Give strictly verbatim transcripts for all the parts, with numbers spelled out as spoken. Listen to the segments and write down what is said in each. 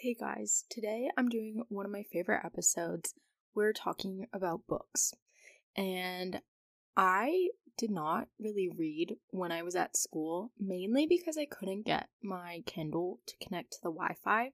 Hey guys, today I'm doing one of my favorite episodes. We're talking about books. And I did not really read when I was at school, mainly because I couldn't get my Kindle to connect to the Wi-Fi,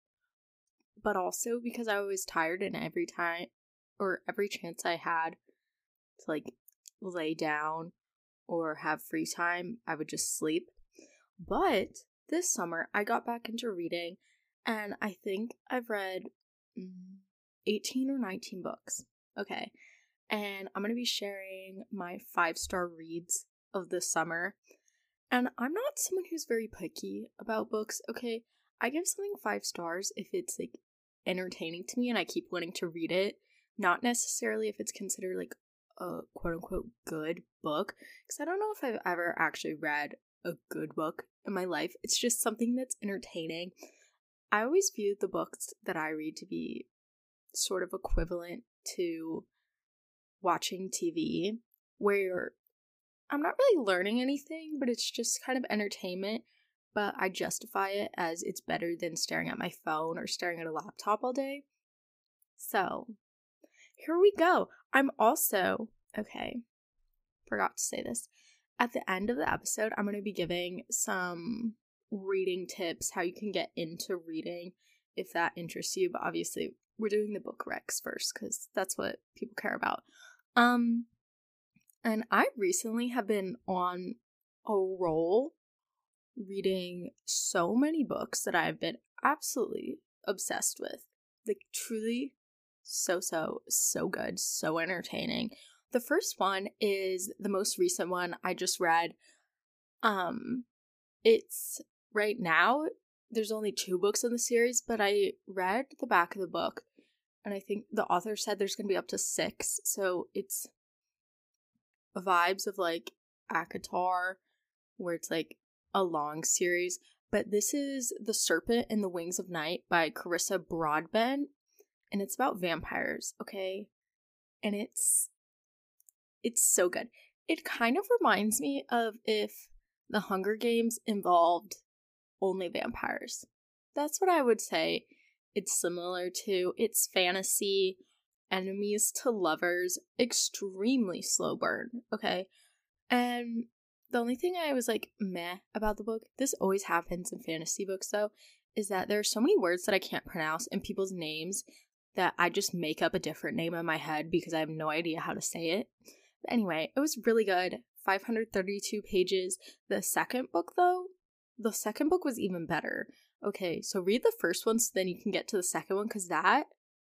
but also because I was tired and every time or every chance I had to like lay down or have free time, I would just sleep. But this summer I got back into reading. And I think I've read eighteen or nineteen books. Okay. And I'm going to be sharing my five-star reads of this summer. And I'm not someone who's very picky about books, okay? I give something five stars if it's, like, entertaining to me and I keep wanting to read it. Not necessarily if it's considered, like, a quote-unquote good book. Because I don't know if I've ever actually read a good book in my life. It's just something that's entertaining. I always view the books that I read to be sort of equivalent to watching T V, where I'm not really learning anything, but it's just kind of entertainment, but I justify it as it's better than staring at my phone or staring at a laptop all day. So, here we go. I'm also, okay, forgot to say this. At the end of the episode, I'm going to be giving some reading tips, how you can get into reading if that interests you, but obviously we're doing the book recs first because that's what people care about. Um, and I recently have been on a roll reading so many books that I've been absolutely obsessed with. Like, truly so, so, so good, so entertaining. The first one is the most recent one I just read. Um, it's right now, there's only two books in the series, but I read the back of the book, and I think the author said there's going to be up to six, so it's vibes of, like, ACOTAR, where it's, like, a long series, but this is The Serpent and the Wings of Night by Carissa Broadbent, and it's about vampires, okay? And it's, it's so good. It kind of reminds me of if The Hunger Games involved only vampires. That's what I would say it's similar to. It's fantasy, enemies to lovers, extremely slow burn, okay? And the only thing I was like meh about the book, this always happens in fantasy books though, is that there are so many words that I can't pronounce and people's names that I just make up a different name in my head because I have no idea how to say it. But anyway, it was really good. five hundred thirty-two pages. The second book though, the second book was even better. Okay, so read the first one so then you can get to the second one, because that,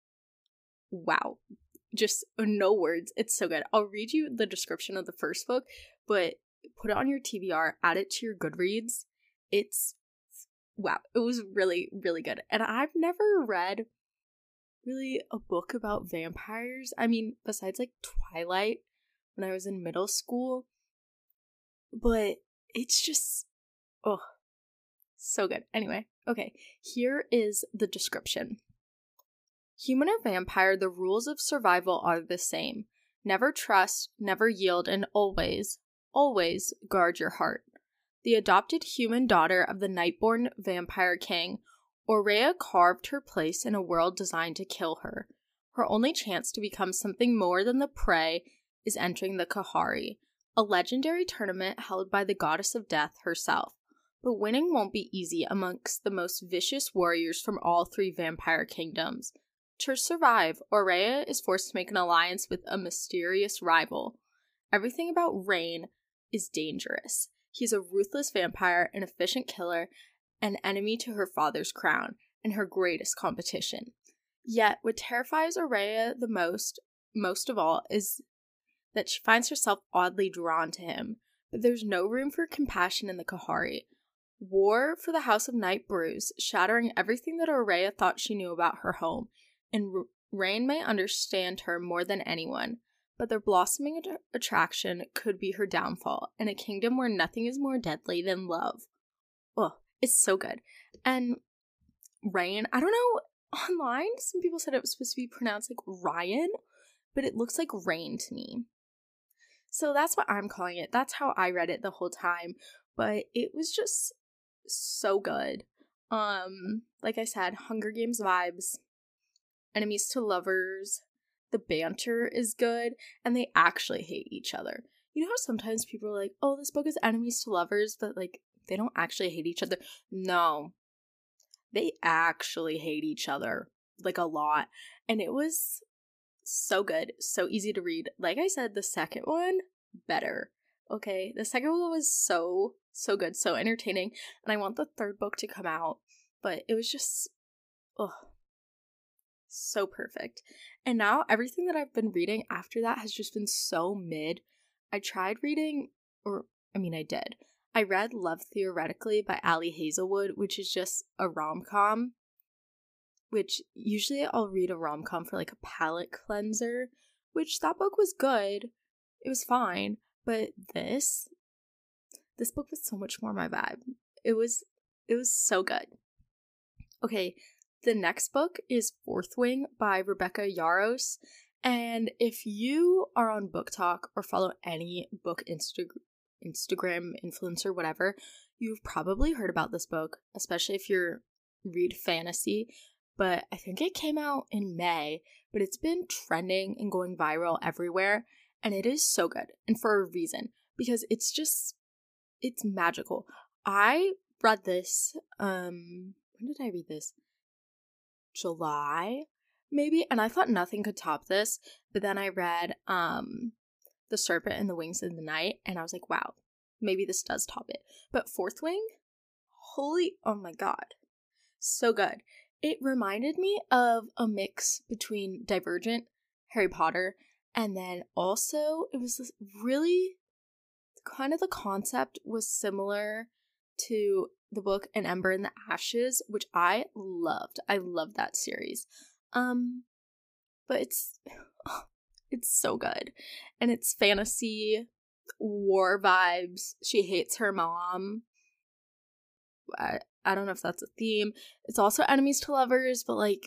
wow, just no words. It's so good. I'll read you the description of the first book, but put it on your T B R, add it to your Goodreads. It's, wow, it was really, really good. And I've never read really a book about vampires. I mean, besides like Twilight when I was in middle school, but it's just, oh, so good. Anyway, okay, here is the description. Human or vampire, the rules of survival are the same. Never trust, never yield, and always, always guard your heart. The adopted human daughter of the Nightborn vampire king, Aurea carved her place in a world designed to kill her. Her only chance to become something more than the prey is entering the Kahari, a legendary tournament held by the goddess of death herself. But winning won't be easy amongst the most vicious warriors from all three vampire kingdoms. To survive, Aurea is forced to make an alliance with a mysterious rival. Everything about Rain is dangerous. He's a ruthless vampire, an efficient killer, an enemy to her father's crown, and her greatest competition. Yet, what terrifies Aurea the most, most of all, is that she finds herself oddly drawn to him. But there's no room for compassion in the Kahari. War for the House of Night brews, shattering everything that Aurea thought she knew about her home, and R- Rain may understand her more than anyone, but their blossoming att- attraction could be her downfall, in a kingdom where nothing is more deadly than love. Oh, it's so good. And Rain, I don't know, online, some people said it was supposed to be pronounced like Ryan, but it looks like Rain to me. So that's what I'm calling it. That's how I read it the whole time, but it was just so good. Um, like I said, Hunger Games vibes, enemies to lovers, the banter is good, and they actually hate each other. You know how sometimes people are like, oh, this book is enemies to lovers, but like, they don't actually hate each other? No. They actually hate each other, like, a lot. And it was so good, so easy to read. Like I said, the second one, better. Okay, the second one was so, so good, so entertaining, and I want the third book to come out, but it was just, oh, so perfect. And now everything that I've been reading after that has just been so mid. I tried reading, or, I mean, I did. I read Love Theoretically by Ali Hazelwood, which is just a rom-com, which usually I'll read a rom-com for like a palate cleanser, which that book was good. It was fine. But this, this book was so much more my vibe. It was, it was so good. Okay, the next book is Fourth Wing by Rebecca Yarros. And if you are on Book Talk or follow any book Insta- Instagram influencer, whatever, you've probably heard about this book, especially if you read fantasy. But I think it came out in May, but it's been trending and going viral everywhere. And it is so good, and for a reason, because it's just, it's magical. I read this, um, when did I read this? July, maybe? And I thought nothing could top this, but then I read, um, The Serpent and the Wings of the Night, and I was like, wow, maybe this does top it. But Fourth Wing, holy, oh my god, so good. It reminded me of a mix between Divergent, Harry Potter, and then also, it was this really, kind of the concept was similar to the book An Ember in the Ashes, which I loved. I loved that series. Um, but it's, it's so good. And it's fantasy, war vibes. She hates her mom. I, I don't know if that's a theme. It's also enemies to lovers, but like,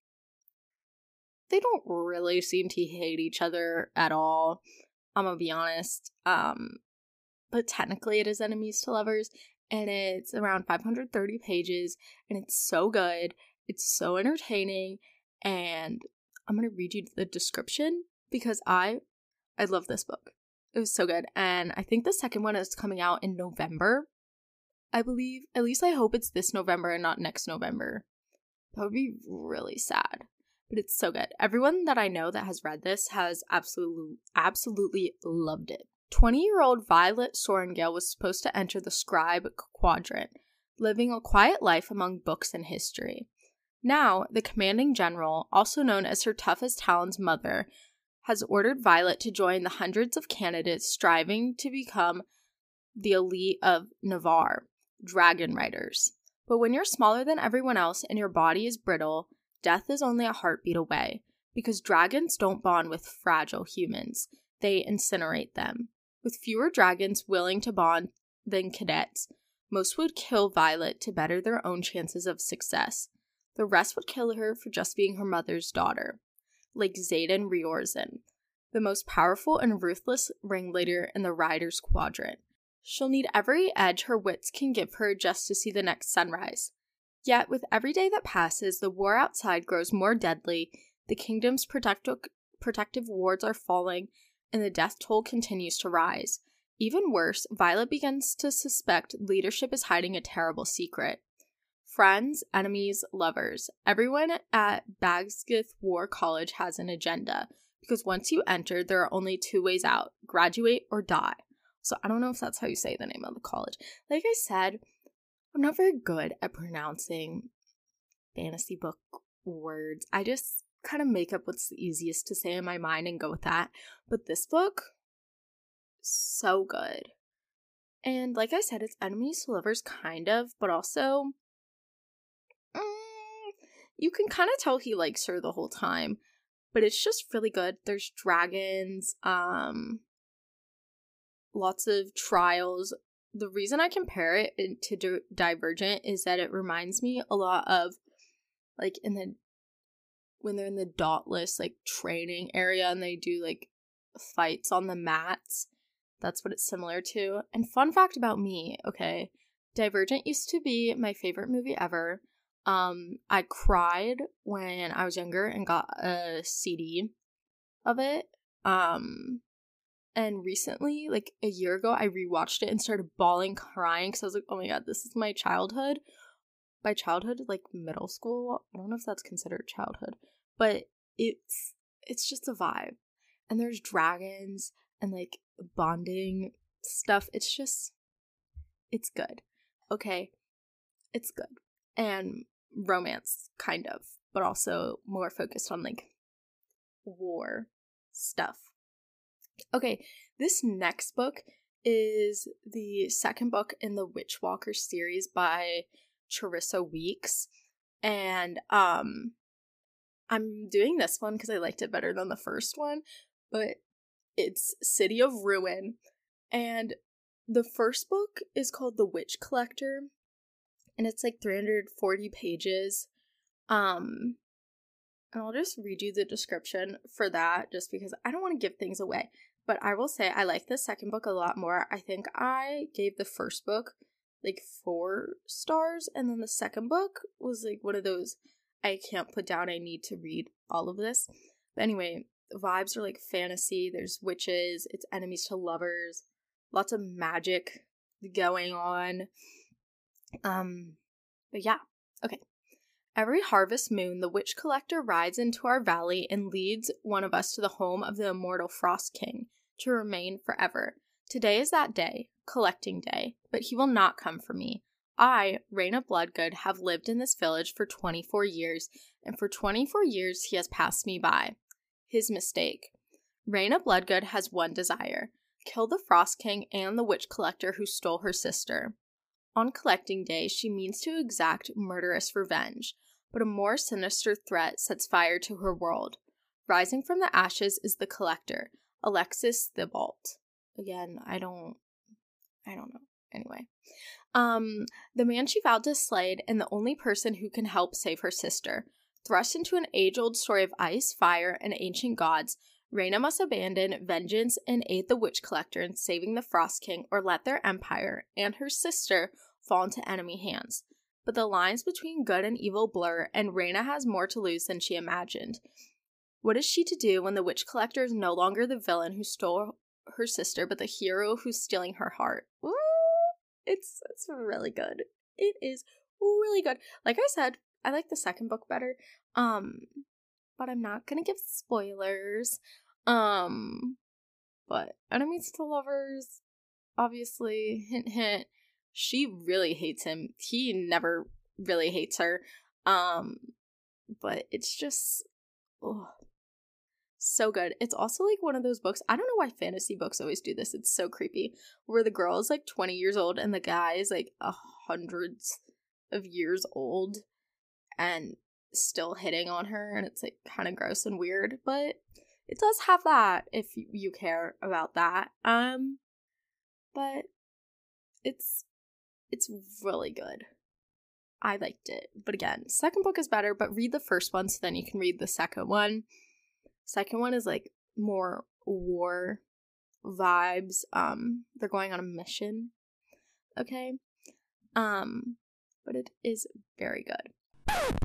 they don't really seem to hate each other at all. I'm gonna be honest. Um, but technically it is enemies to lovers, and it's around five hundred thirty pages, and it's so good. It's so entertaining, and I'm gonna read you the description because I, I love this book. It was so good, and I think the second one is coming out in November, I believe. At least I hope it's this November and not next November. That would be really sad. But it's so good. Everyone that I know that has read this has absolutely, absolutely loved it. twenty-year-old Violet Sorrengail was supposed to enter the scribe quadrant, living a quiet life among books and history. Now, the commanding general, also known as Her Toughest Talon's mother, has ordered Violet to join the hundreds of candidates striving to become the elite of Navarre, dragon riders. But when you're smaller than everyone else and your body is brittle, death is only a heartbeat away, because dragons don't bond with fragile humans. They incinerate them. With fewer dragons willing to bond than cadets, most would kill Violet to better their own chances of success. The rest would kill her for just being her mother's daughter, like Xaden Riorzin, the most powerful and ruthless ringleader in the Riders' Quadrant. She'll need every edge her wits can give her just to see the next sunrise. Yet, with every day that passes, the war outside grows more deadly, the kingdom's protective protective wards are falling, and the death toll continues to rise. Even worse, Violet begins to suspect leadership is hiding a terrible secret. Friends, enemies, lovers, everyone at Bagsgith War College has an agenda, because once you enter, there are only two ways out: graduate or die. So I don't know if that's how you say the name of the college. Like I said, I'm not very good at pronouncing fantasy book words. I just kind of make up what's the easiest to say in my mind and go with that. But this book, so good. And like I said, it's enemies to lovers, kind of, but also, mm, you can kind of tell he likes her the whole time. But it's just really good. There's dragons, um, lots of trials. The reason I compare it to Di- Divergent is that it reminds me a lot of, like, in the, when they're in the Dauntless, like, training area and they do, like, fights on the mats. That's what it's similar to. And fun fact about me, okay, Divergent used to be my favorite movie ever. Um, I cried when I was younger and got a C D of it. Um, and recently, like a year ago, I rewatched it and started bawling, crying because I was like, oh my god, this is my childhood. By childhood, like middle school. I don't know if that's considered childhood, but it's it's just a vibe. And there's dragons and like bonding stuff. It's just, it's good. Okay, it's good. And romance, kind of, but also more focused on like war stuff. Okay, this next book is the second book in the Witchwalker series by Charissa Weeks, and um I'm doing this one because I liked it better than the first one, but it's City of Ruin, and the first book is called The Witch Collector, and it's like three hundred forty pages. Um, and I'll just read you the description for that just because I don't want to give things away. But I will say I like the second book a lot more. I think I gave the first book like four stars, and then the second book was like one of those I can't put down, I need to read all of this. But anyway, the vibes are like fantasy. There's witches, it's enemies to lovers, lots of magic going on. Um, but yeah, okay. Every harvest moon, the Witch Collector rides into our valley and leads one of us to the home of the immortal Frost King, to remain forever. Today is that day, collecting day, but he will not come for me. I, Raina Bloodgood, have lived in this village for twenty-four years, and for twenty-four years he has passed me by. His mistake. Raina Bloodgood has one desire: kill the Frost King and the Witch Collector who stole her sister. On collecting day, she means to exact murderous revenge, but a more sinister threat sets fire to her world. Rising from the ashes is the Collector, Alexis Thibault. Again, I don't, I don't know. Anyway. Um, the man she vowed to slay and the only person who can help save her sister. Thrust into an age-old story of ice, fire, and ancient gods, Raina must abandon vengeance and aid the Witch Collector in saving the Frost King, or let their empire and her sister fall into enemy hands. But the lines between good and evil blur, and Raina has more to lose than she imagined. What is she to do when the Witch Collector is no longer the villain who stole her sister, but the hero who's stealing her heart? Ooh, it's it's really good. It is really good. Like I said, I like the second book better. Um, but I'm not gonna give spoilers. Um, but enemies to lovers, obviously, hint hint. She really hates him. He never really hates her. Um, but it's just, oh, so good. It's also like one of those books, I don't know why fantasy books always do this, it's so creepy, where the girl is like twenty years old and the guy is like a hundreds of years old and still hitting on her, and it's like kind of gross and weird, but it does have that if you care about that. Um, but it's it's really good. I liked it. But again, second book is better, but read the first one so then you can read the second one. Second one is like more war vibes. Um, they're going on a mission. Okay? Um, but it is very good.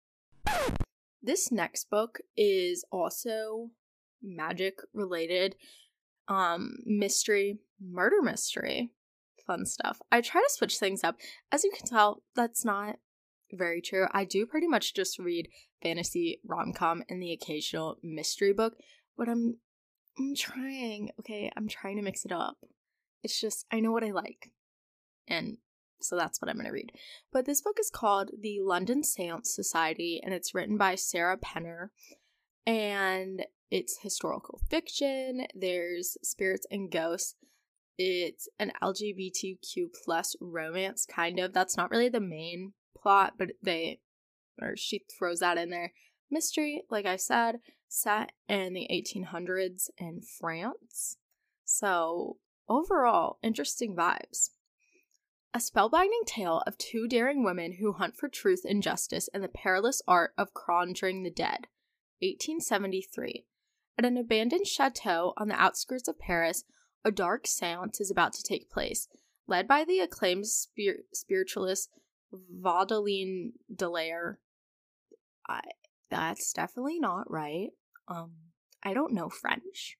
This next book is also magic related. Um, mystery, murder mystery. Fun stuff. I try to switch things up. As you can tell, that's not very true. I do pretty much just read fantasy, rom-com, and the occasional mystery book, but I'm I'm trying, okay? I'm trying to mix it up. It's just, I know what I like, and so that's what I'm going to read. But this book is called The London Seance Society, and it's written by Sarah Penner, and it's historical fiction. There's spirits and ghosts. It's an L G B T Q plus romance, kind of. That's not really the main plot, but they, or she throws that in there. Mystery, like I said, set in the eighteen hundreds in France. So, overall, interesting vibes. A spellbinding tale of two daring women who hunt for truth and justice in the perilous art of conjuring the dead. eighteen seventy-three. At an abandoned chateau on the outskirts of Paris, a dark seance is about to take place. led by the acclaimed spir- spiritualist Vaudeline Delaire. I, that's definitely not right. Um, I don't know French,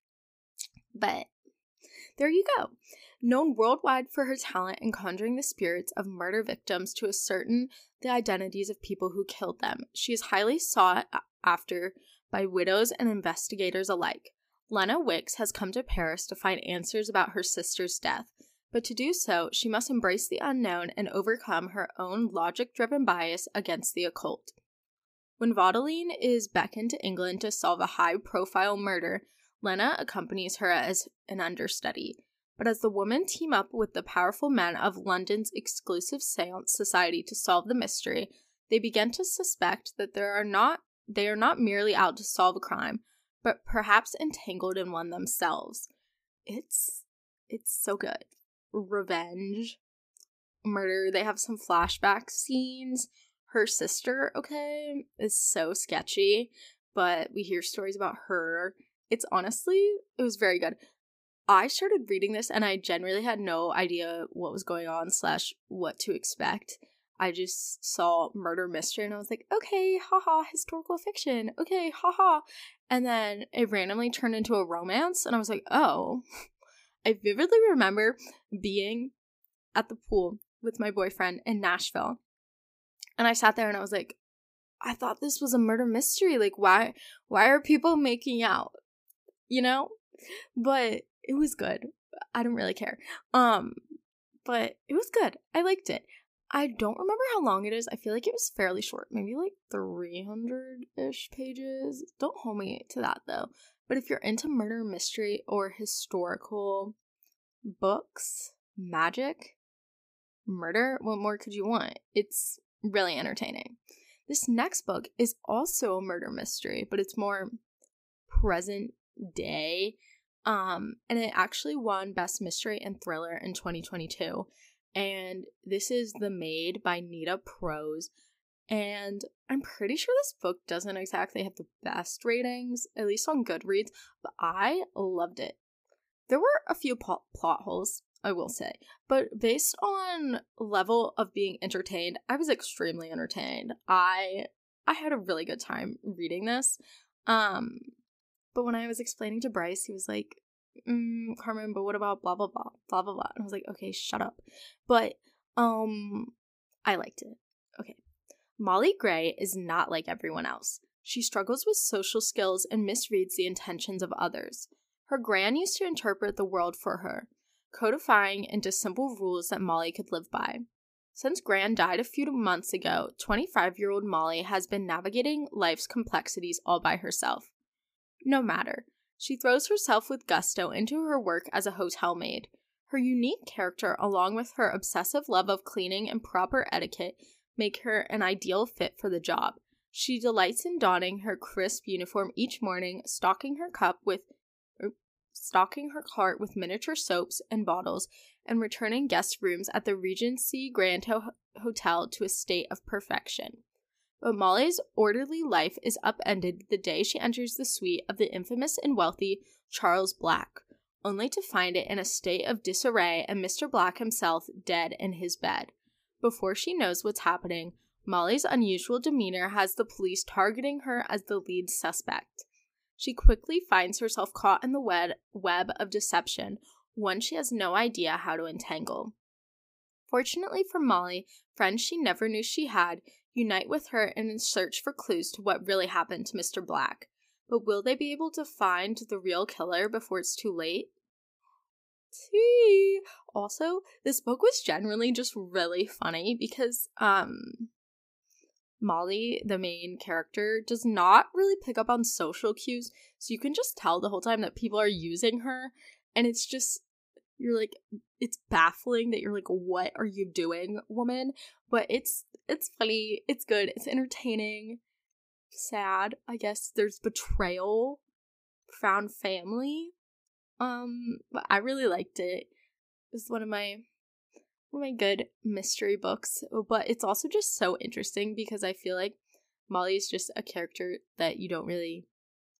but there you go. Known worldwide for her talent in conjuring the spirits of murder victims to ascertain the identities of people who killed them, she is highly sought after by widows and investigators alike. Lena Wicks has come to Paris to find answers about her sister's death, but to do so, she must embrace the unknown and overcome her own logic-driven bias against the occult. When Vaudeline is beckoned to England to solve a high-profile murder, Lena accompanies her as an understudy. But as the women team up with the powerful men of London's exclusive seance society to solve the mystery, they begin to suspect that there are not they are not merely out to solve a crime, but perhaps entangled in one themselves. It's it's so good. Revenge, murder. They have some flashback scenes. Her sister, okay, is so sketchy, but we hear stories about her. It's honestly, it was very good. I started reading this and I genuinely had no idea what was going on slash what to expect. I just saw murder mystery and I was like, okay, haha, historical fiction. Okay, haha. And then it randomly turned into a romance and I was like, oh. I vividly remember being at the pool with my boyfriend in Nashville. And I sat there and I was like, I thought this was a murder mystery. Like, why why are people making out? You know? But it was good. I don't really care. Um, but it was good. I liked it. I don't remember how long it is. I feel like it was fairly short. Maybe like three hundred-ish pages. Don't hold me to that, though. But if you're into murder mystery or historical books, magic, murder, what more could you want? It's really entertaining. This next book is also a murder mystery, but it's more present day. Um, and it actually won Best Mystery and Thriller in twenty twenty-two. And this is The Maid by Nita Prose. And I'm pretty sure this book doesn't exactly have the best ratings, at least on Goodreads, but I loved it. There were a few plot, plot holes, I will say, but based on level of being entertained, I was extremely entertained. I I had a really good time reading this. Um, but when I was explaining to Bryce, he was like, mm, Carmen, but what about blah, blah, blah, blah, blah, blah. And I was like, okay, shut up. But, um, I liked it. Okay. Molly Gray is not like everyone else. She struggles with social skills and misreads the intentions of others. Her gran used to interpret the world for her, codifying into simple rules that Molly could live by. Since Gran died a few months ago, twenty-five-year-old Molly has been navigating life's complexities all by herself. No matter. She throws herself with gusto into her work as a hotel maid. Her unique character, along with her obsessive love of cleaning and proper etiquette, make her an ideal fit for the job. She delights in donning her crisp uniform each morning, stocking her cup with, er, stocking her cart with miniature soaps and bottles, and returning guest rooms at the Regency Grand Ho- Hotel to a state of perfection. But Molly's orderly life is upended the day she enters the suite of the infamous and wealthy Charles Black, only to find it in a state of disarray and Mister Black himself dead in his bed. Before she knows what's happening, Molly's unusual demeanor has the police targeting her as the lead suspect. She quickly finds herself caught in the web, web of deception, one she has no idea how to entangle. Fortunately for Molly, friends she never knew she had unite with her in a search for clues to what really happened to Mister Black. But will they be able to find the real killer before it's too late? Tea. Also, this book was generally just really funny because um Molly, the main character, does not really pick up on social cues, so you can just tell the whole time that people are using her, and it's just, you're like, it's baffling that you're like, what are you doing, woman? But it's it's funny, it's good, it's entertaining, sad, I guess. There's betrayal, found family. Um, but I really liked it. It's one of my one of my good mystery books, but it's also just so interesting because I feel like Molly's just a character that you don't really,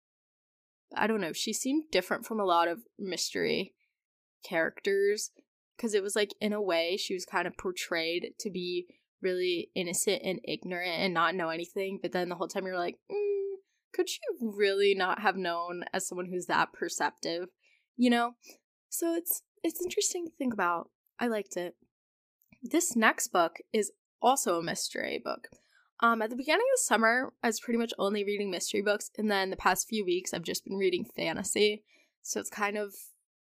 I don't know, she seemed different from a lot of mystery characters, because it was like, in a way, she was kind of portrayed to be really innocent and ignorant and not know anything, but then the whole time you're like, mm, could she really not have known as someone who's that perceptive, you know? So it's it's interesting to think about. I liked it. This next book is also a mystery book. Um, at the beginning of the summer, I was pretty much only reading mystery books, and then the past few weeks, I've just been reading fantasy. So it's kind of,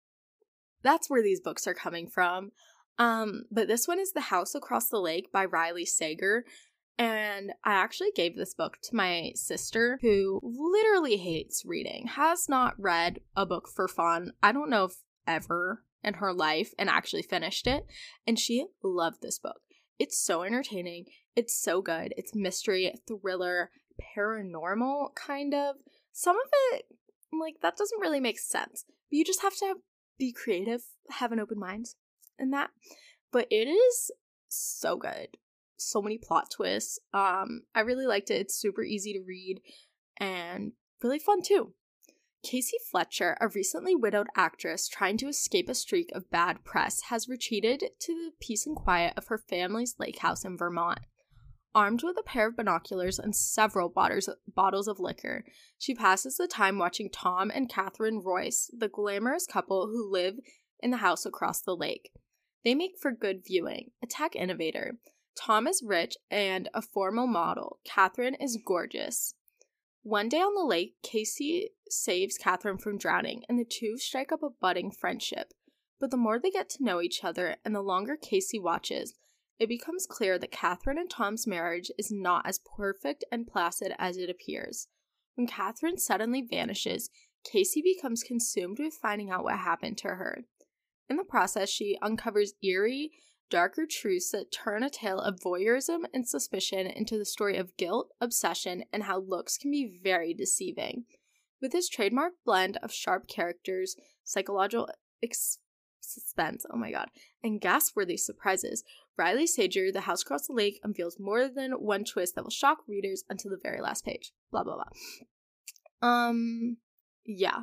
that's where these books are coming from. Um, but this one is The House Across the Lake by Riley Sager. And I actually gave this book to my sister, who literally hates reading, has not read a book for fun, I don't know if ever in her life, and actually finished it. And she loved this book. It's so entertaining. It's so good. It's mystery, thriller, paranormal, kind of. Some of it, like, that doesn't really make sense. But you just have to have, be creative, have an open mind in that. But it is so good. So many plot twists. Um, I really liked it. It's super easy to read and really fun too. Casey Fletcher, a recently widowed actress trying to escape a streak of bad press, has retreated to the peace and quiet of her family's lake house in Vermont. Armed with a pair of binoculars and several bottles bottles of liquor, she passes the time watching Tom and Catherine Royce, the glamorous couple who live in the house across the lake. They make for good viewing. A tech innovator. Tom is rich and a formal model. Catherine is gorgeous. One day on the lake, Casey saves Catherine from drowning, and the two strike up a budding friendship. But the more they get to know each other, and the longer Casey watches, it becomes clear that Catherine and Tom's marriage is not as perfect and placid as it appears. When Catherine suddenly vanishes, Casey becomes consumed with finding out what happened to her. In the process, she uncovers eerie, darker truths that turn a tale of voyeurism and suspicion into the story of guilt, obsession, and how looks can be very deceiving. With his trademark blend of sharp characters, psychological ex- suspense, oh my god, and gasp-worthy surprises, Riley Sager, The House Across the Lake, unveils more than one twist that will shock readers until the very last page. Blah, blah, blah. Um, yeah.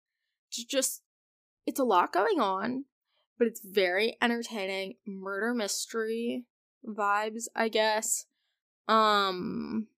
Just, it's a lot going on, but it's very entertaining. Murder mystery vibes, I guess. Um,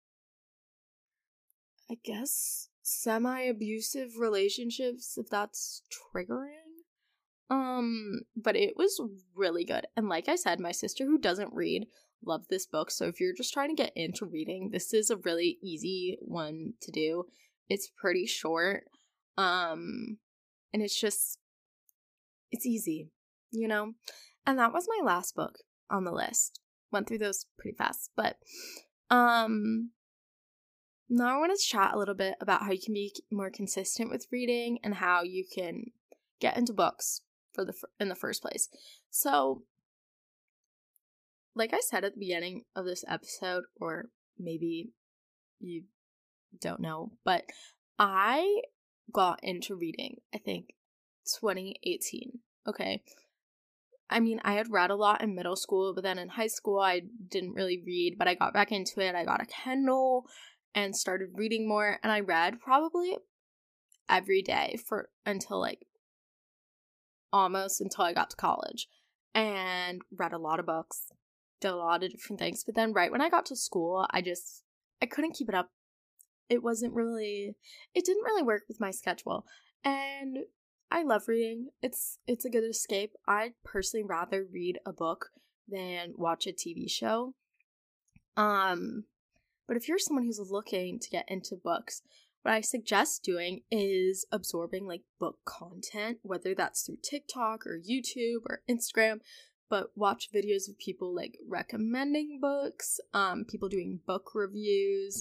I guess semi-abusive relationships, if that's triggering. Um, but it was really good. And like I said, my sister, who doesn't read, loved this book. So if you're just trying to get into reading, this is a really easy one to do. It's pretty short. Um, and it's just, it's easy, you know? And that was my last book on the list. Went through those pretty fast. But, um, now I want to chat a little bit about how you can be more consistent with reading and how you can get into books for the in the first place. So, like I said at the beginning of this episode, or maybe you don't know, but I got into reading, I think, twenty eighteen, okay? I mean, I had read a lot in middle school, but then in high school, I didn't really read, but I got back into it. I got a Kindle and started reading more, and I read probably every day for until, like, almost until I got to college, and read a lot of books, did a lot of different things. But then right when I got to school, I just, I couldn't keep it up. It wasn't really, it didn't really work with my schedule. And I love reading. It's, it's a good escape. I'd personally rather read a book than watch a T V show. Um, but if you're someone who's looking to get into books, what I suggest doing is absorbing like book content, whether that's through TikTok or YouTube or Instagram, but watch videos of people like recommending books, um, people doing book reviews,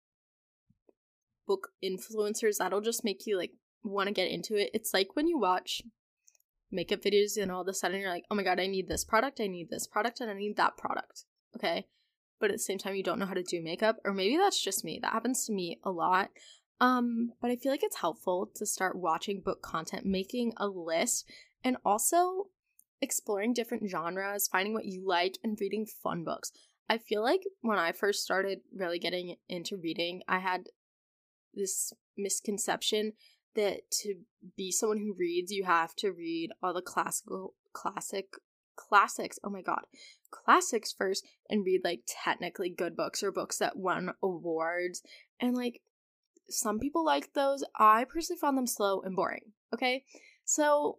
book influencers. That'll just make you like want to get into it. It's like when you watch makeup videos and all of a sudden you're like, oh my god, I need this product, I need this product, and I need that product, okay? But at the same time, you don't know how to do makeup, or maybe that's just me. That happens to me a lot. Um, but I feel like it's helpful to start watching book content, making a list, and also exploring different genres, finding what you like, and reading fun books. I feel like when I first started really getting into reading, I had this misconception that to be someone who reads, you have to read all the classical, classic classics. Oh my god. Classics first and read like technically good books or books that won awards. And like some people like those. I personally found them slow and boring. Okay? So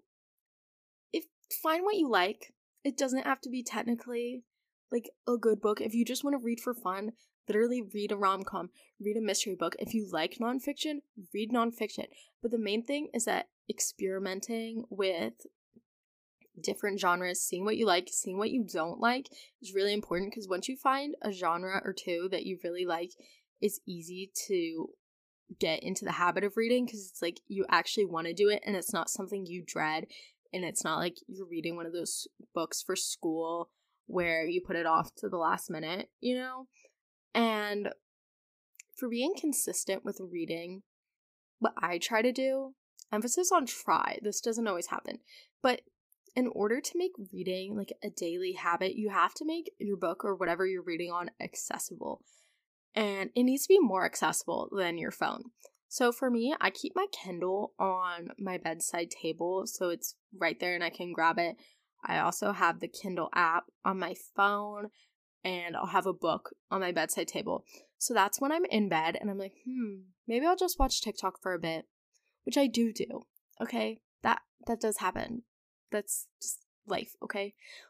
if find what you like. It doesn't have to be technically like a good book. If you just want to read for fun, literally read a rom-com, read a mystery book. If you like nonfiction, read nonfiction. But the main thing is that experimenting with different genres, seeing what you like, seeing what you don't like is really important, because once you find a genre or two that you really like, it's easy to get into the habit of reading, because it's like you actually want to do it and it's not something you dread, and it's not like you're reading one of those books for school where you put it off to the last minute, you know? And for being consistent with reading, what I try to do, emphasis on try, this doesn't always happen, but in order to make reading like a daily habit, you have to make your book or whatever you're reading on accessible. And it needs to be more accessible than your phone. So for me, I keep my Kindle on my bedside table, so it's right there and I can grab it. I also have the Kindle app on my phone, and I'll have a book on my bedside table. So that's when I'm in bed and I'm like, hmm, maybe I'll just watch TikTok for a bit, which I do do, okay? That that does happen. That's just life, okay?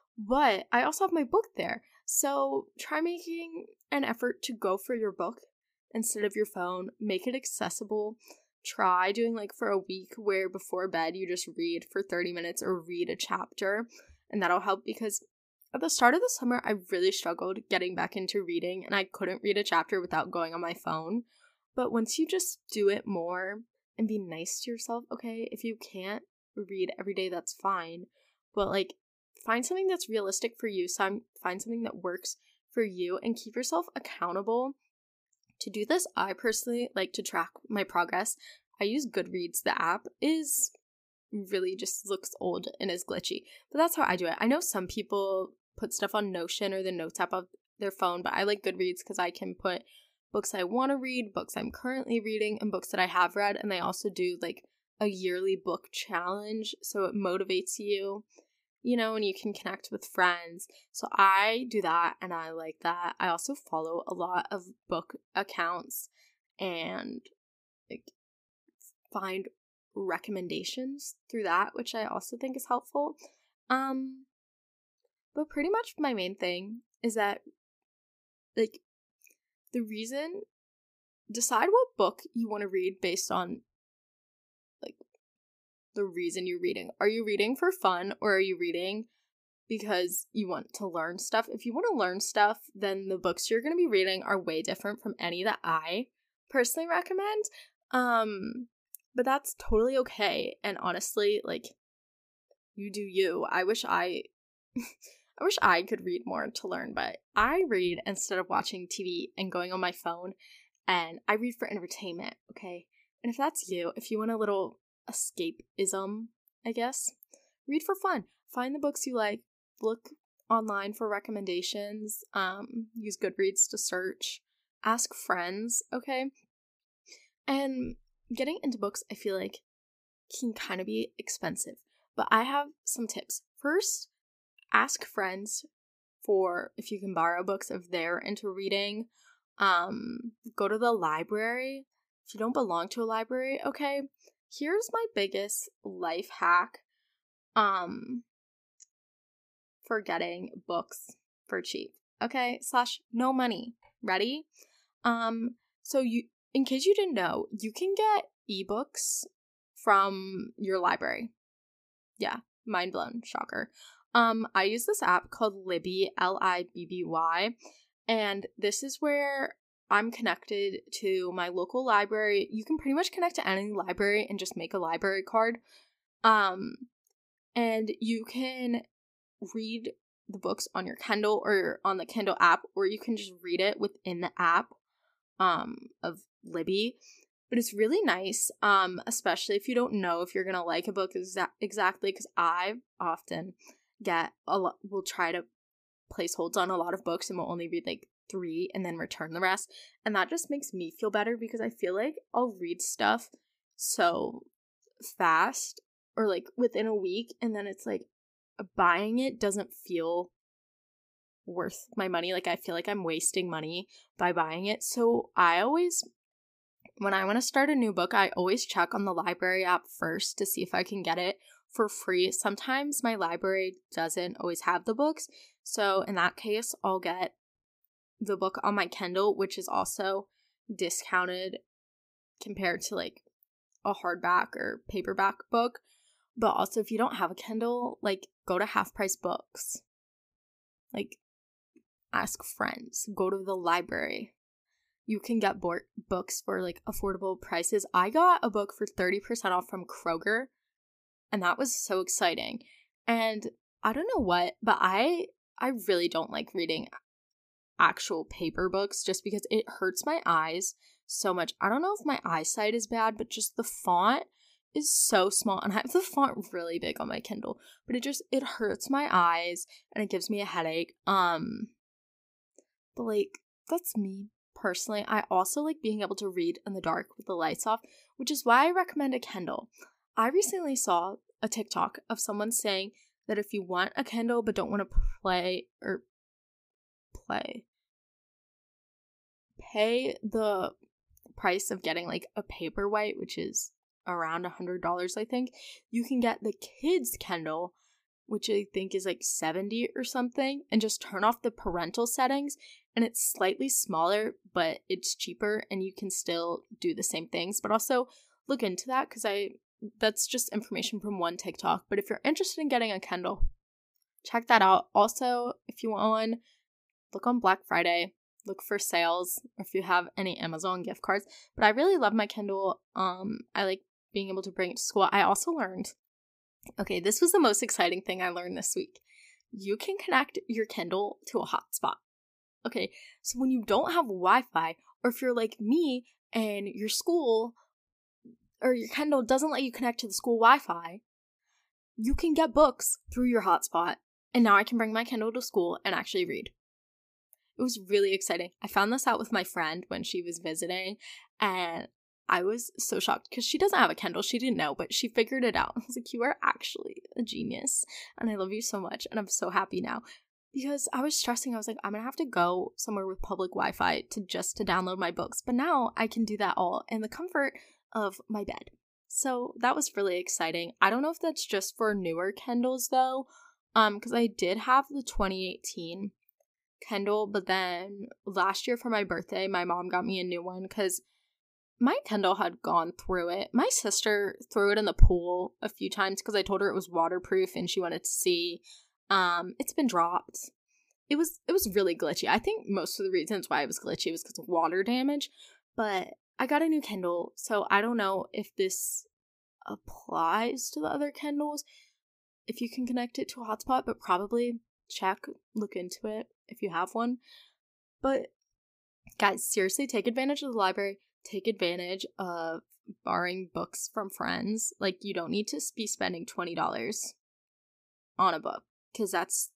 But I also have my book there. So try making an effort to go for your book instead of your phone. Make it accessible. Try doing like for a week where before bed you just read for thirty minutes or read a chapter, and that'll help, because at the start of the summer I really struggled getting back into reading and I couldn't read a chapter without going on my phone. But once you just do it more and be nice to yourself, okay, if you can't read every day, that's fine, but like find something that's realistic for you. Some find something that works for you and keep yourself accountable. To do this, I personally like to track my progress. I use Goodreads. The app is really just looks old and is glitchy, but that's how I do it. I know some people put stuff on Notion or the notes app of their phone, but I like Goodreads because I can put books I want to read, books I'm currently reading, and books that I have read. And they also do like a yearly book challenge, so it motivates you, you know, and you can connect with friends. So I do that and I like that. I also follow a lot of book accounts and like find recommendations through that, which I also think is helpful. Um but pretty much my main thing is that like the reason decide what book you want to read based on like the reason you're reading. Are you reading for fun, or are you reading because you want to learn stuff? If you want to learn stuff, then the books you're going to be reading are way different from any that I personally recommend. Um, but that's totally okay. And honestly, like, you do you. I wish I, I wish I could read more to learn, but I read instead of watching T V and going on my phone, and I read for entertainment, okay? And if that's you, if you want a little escapism, I guess, read for fun. Find the books you like. Look online for recommendations. Um, use Goodreads to search. Ask friends, okay? And getting into books, I feel like, can kind of be expensive. But I have some tips. First, ask friends for if you can borrow books if they're into reading. Um, go to the library. If you don't belong to a library, okay? Here's my biggest life hack um for getting books for cheap, okay? Slash no money. Ready? Um, so you, in case you didn't know, you can get ebooks from your library. Yeah, mind blown, shocker. Um, I use this app called Libby, L I B B Y, and this is where I'm connected to my local library. You can pretty much connect to any library and just make a library card. Um, and you can read the books on your Kindle or on the Kindle app, or you can just read it within the app um, of Libby. But it's really nice, um, especially if you don't know if you're going to like a book exa- exactly, because I often get a lot, will try to place holds on a lot of books and will only read like three and then return the rest. And that just makes me feel better, because I feel like I'll read stuff so fast or like within a week, and then it's like, buying it doesn't feel worth my money. Like, I feel like I'm wasting money by buying it. So I always, when I want to start a new book, I always check on the library app first to see if I can get it for free. Sometimes my library doesn't always have the books. So in that case, I'll get the book on my Kindle, which is also discounted compared to like a hardback or paperback book. But also, if you don't have a Kindle, like, go to Half Price Books. Like, ask friends. Go to the library. You can get bo- books for, like, affordable prices. I got a book for thirty percent off from Kroger, and that was so exciting. And I don't know what, but I I really don't like reading actual paper books just because it hurts my eyes so much. I don't know if my eyesight is bad, but just the font is so small, and I have the font really big on my Kindle, but it just, it hurts my eyes and it gives me a headache. Um, but like, that's me personally. I also like being able to read in the dark with the lights off, which is why I recommend a Kindle. I recently saw a TikTok of someone saying that if you want a Kindle but don't want to play or play, pay the price of getting like a Paperwhite, which is around a hundred dollars, I think, you can get the kids Kindle, which I think is like seventy or something, and just turn off the parental settings, and it's slightly smaller, but it's cheaper, and you can still do the same things. But also look into that, because I that's just information from one TikTok. But if you're interested in getting a Kindle, check that out. Also, if you want one, look on Black Friday. Look for sales, or if you have any Amazon gift cards. But I really love my Kindle. Um, I like being able to bring it to school. I also learned, okay, this was the most exciting thing I learned this week. You can connect your Kindle to a hotspot. Okay, so when you don't have Wi-Fi, or if you're like me and your school or your Kindle doesn't let you connect to the school Wi-Fi, you can get books through your hotspot. And now I can bring my Kindle to school and actually read. It was really exciting. I found this out with my friend when she was visiting, and I was so shocked because she doesn't have a Kindle. She didn't know, but she figured it out. I was like, you are actually a genius, and I love you so much, and I'm so happy now. Because I was stressing. I was like, I'm going to have to go somewhere with public Wi-Fi to just to download my books. But now I can do that all in the comfort of my bed. So that was really exciting. I don't know if that's just for newer Kindles, though, um, because I did have the twenty eighteen Kindle, but then last year for my birthday, my mom got me a new one because my Kindle had gone through it. My sister threw it in the pool a few times because I told her it was waterproof and she wanted to see. Um, it's been dropped. It was it was really glitchy. I think most of the reasons why it was glitchy was because of water damage. But I got a new Kindle, so I don't know if this applies to the other Kindles, if you can connect it to a hotspot, but probably check, look into it if you have one. But guys, seriously, take advantage of the library. Take advantage of borrowing books from friends. Like, you don't need to be spending twenty dollars on a book, because that's,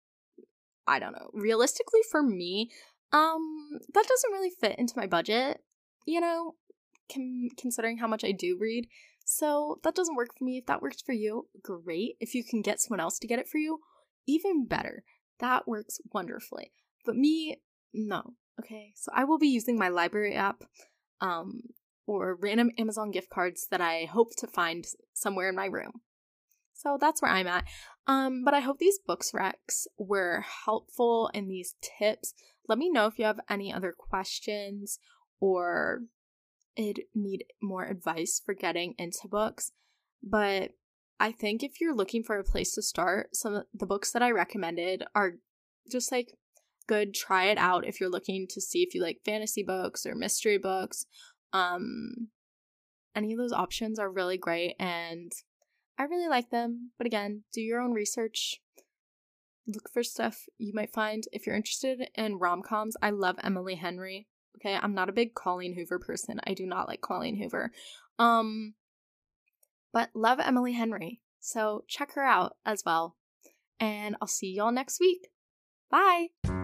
I don't know, realistically for me, um, that doesn't really fit into my budget, you know, com- considering how much I do read. So that doesn't work for me. If that works for you, great. If you can get someone else to get it for you, even better. That works wonderfully. But me, no. Okay, so I will be using my library app, um, or random Amazon gift cards that I hope to find somewhere in my room. So that's where I'm at. Um, but I hope these books recs were helpful in these tips. Let me know if you have any other questions or it need more advice for getting into books. But I think if you're looking for a place to start, some of the books that I recommended are just like good. Try it out if you're looking to see if you like fantasy books or mystery books. Um, any of those options are really great, and I really like them. But again, do your own research. Look for stuff you might find. If you're interested in rom-coms, I love Emily Henry. Okay, I'm not a big Colleen Hoover person. I do not like Colleen Hoover. Um, but love Emily Henry. So check her out as well. And I'll see y'all next week. Bye!